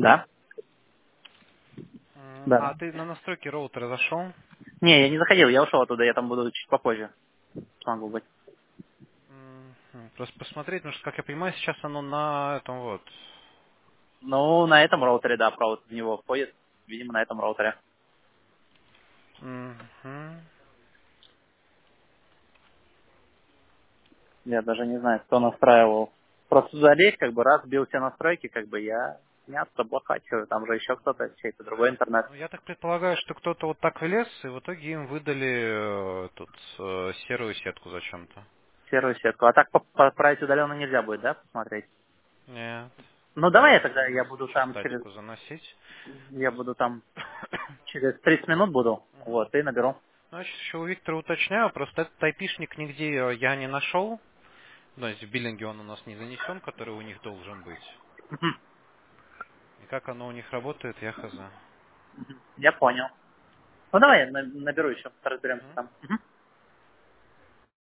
Да? Да. А ты на настройки роутера зашел? Не, я не заходил, я ушел оттуда, я там буду чуть попозже. Смогу быть. Просто посмотреть, потому что, как я понимаю, сейчас оно на этом вот. Ну, на этом роутере, да, провод в него входит. Видимо, на этом роутере. Мгм. Я даже не знаю, кто настраивал. Просто залезть, как бы, раз бил все настройки, как бы, я не особо хочу. Там же еще кто-то, чей-то другой интернет. Ну, я так предполагаю, что кто-то вот так влез, и в итоге им выдали тут серую сетку зачем-то. Серую сетку. А так поправить удаленно нельзя будет, да, посмотреть? Нет. Ну, давай я тогда, Надо сейчас статику заносить. я буду там через 30 минут буду, Мгм. вот, и наберу. Значит, еще у Виктора уточняю, просто этот айпишник нигде я не нашел. То есть в биллинге он у нас не занесен, который у них должен быть. Мгм. И как оно у них работает, я хз. Я понял. Ну, давай я наберу еще, разберемся Мгм. там. Мгм.